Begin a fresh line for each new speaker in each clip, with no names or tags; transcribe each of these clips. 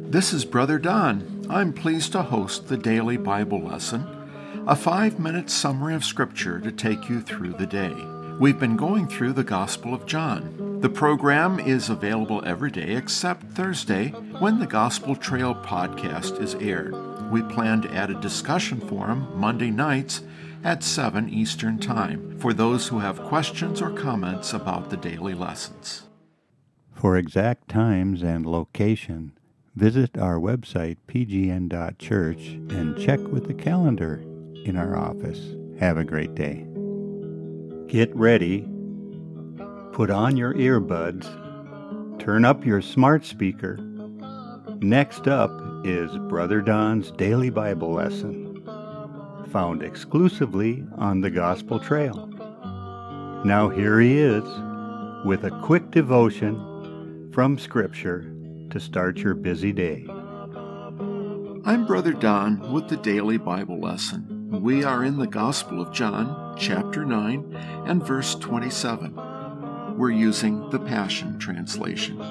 This is Brother Don. I'm pleased to host the Daily Bible Lesson, a 5-minute summary of Scripture to take you through the day. We've been going through the Gospel of John. The program is available every day except Thursday, when the Gospel Trail podcast is aired. We plan to add a discussion forum Monday nights at 7 Eastern Time for those who have questions or comments about the daily lessons.
For exact times and location, visit our website, pgn.church, and check with the calendar in our office. Have a great day. Get ready. Put on your earbuds. Turn up your smart speaker. Next up is Brother Don's Daily Bible Lesson, found exclusively on the Gospel Trail. Now here he is with a quick devotion from Scripture to start your busy day.
I'm Brother Don with the Daily Bible Lesson. We are in the Gospel of John, chapter 9, and verse 27. We're using the Passion Translation.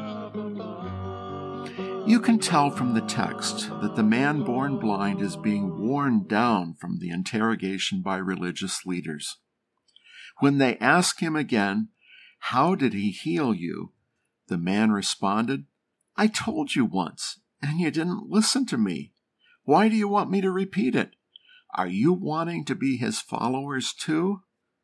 You can tell from the text that the man born blind is being worn down from the interrogation by religious leaders. When they ask him again, "How did he heal you?" the man responded, "I told you once, and you didn't listen to me. Why do you want me to repeat it? Are you wanting to be his followers too?"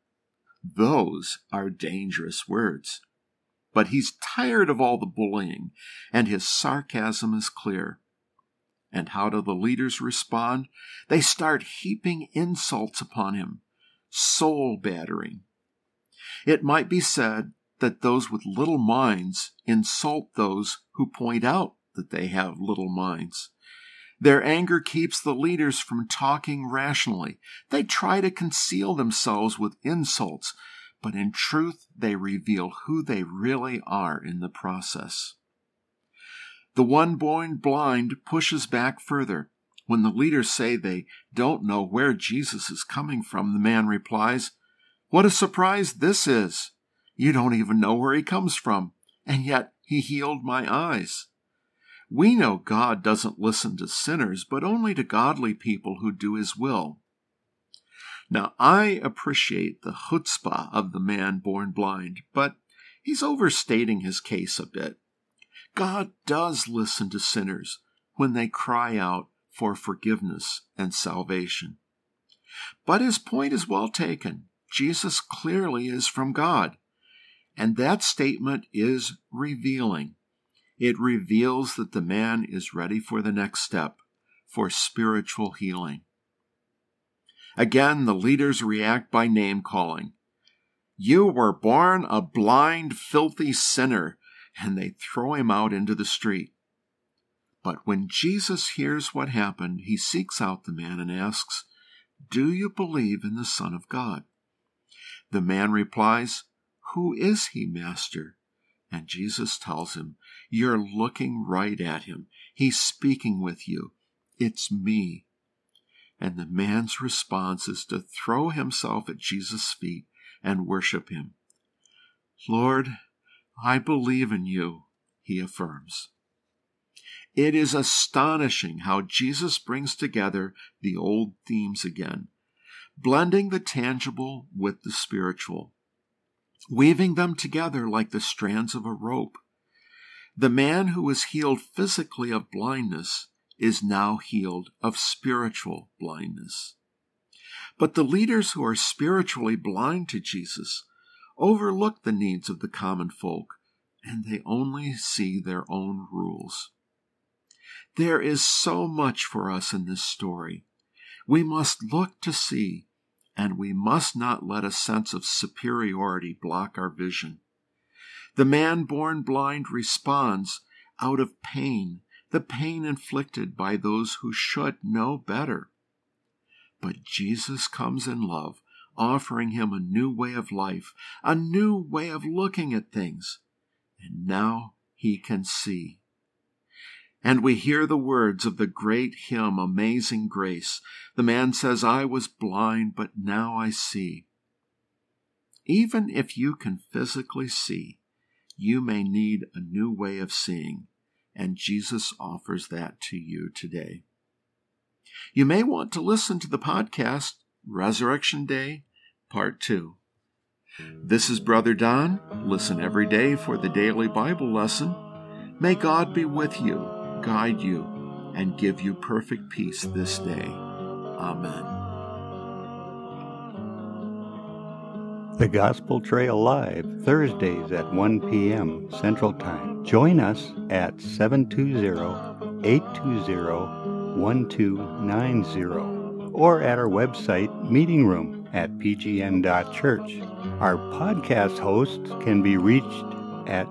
Those are dangerous words. But he's tired of all the bullying, and his sarcasm is clear. And how do the leaders respond? They start heaping insults upon him, soul battering. It might be said that those with little minds insult those who point out that they have little minds. Their anger keeps the leaders from talking rationally. They try to conceal themselves with insults, but in truth they reveal who they really are in the process. The one born blind pushes back further. When the leaders say they don't know where Jesus is coming from, the man replies, "What a surprise this is! You don't even know where he comes from, and yet he healed my eyes." We know God doesn't listen to sinners, but only to godly people who do his will. Now, I appreciate the chutzpah of the man born blind, but he's overstating his case a bit. God does listen to sinners when they cry out for forgiveness and salvation. But his point is well taken. Jesus clearly is from God. And that statement is revealing. It reveals that the man is ready for the next step, for spiritual healing. Again, the leaders react by name-calling. "You were born a blind, filthy sinner," and they throw him out into the street. But when Jesus hears what happened, he seeks out the man and asks, "Do you believe in the Son of God?" The man replies, "Who is he, Master?" And Jesus tells him, "You're looking right at him. He's speaking with you. It's me." And the man's response is to throw himself at Jesus' feet and worship him. "Lord, I believe in you," he affirms. It is astonishing how Jesus brings together the old themes again, blending the tangible with the spiritual, weaving them together like the strands of a rope. The man who was healed physically of blindness is now healed of spiritual blindness. But the leaders who are spiritually blind to Jesus overlook the needs of the common folk, and they only see their own rules. There is so much for us in this story. We must look to see, and we must not let a sense of superiority block our vision. The man born blind responds out of pain, the pain inflicted by those who should know better. But Jesus comes in love, offering him a new way of life, a new way of looking at things, and now he can see. And we hear the words of the great hymn, Amazing Grace. The man says, "I was blind, but now I see." Even if you can physically see, you may need a new way of seeing, and Jesus offers that to you today. You may want to listen to the podcast, Resurrection Day, Part 2. This is Brother Don. Listen every day for the daily Bible lesson. May God be with you, guide you, and give you perfect peace this day. Amen.
The Gospel Trail Live, Thursdays at 1 p.m. Central Time. Join us at 720-820-1290 or at our website meeting room at pgn.church. Our podcast hosts can be reached at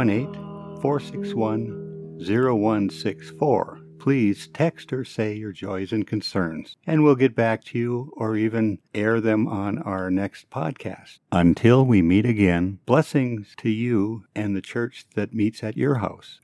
218-461-0164. Please text or say your joys and concerns, and we'll get back to you or even air them on our next podcast. Until we meet again, blessings to you and the church that meets at your house.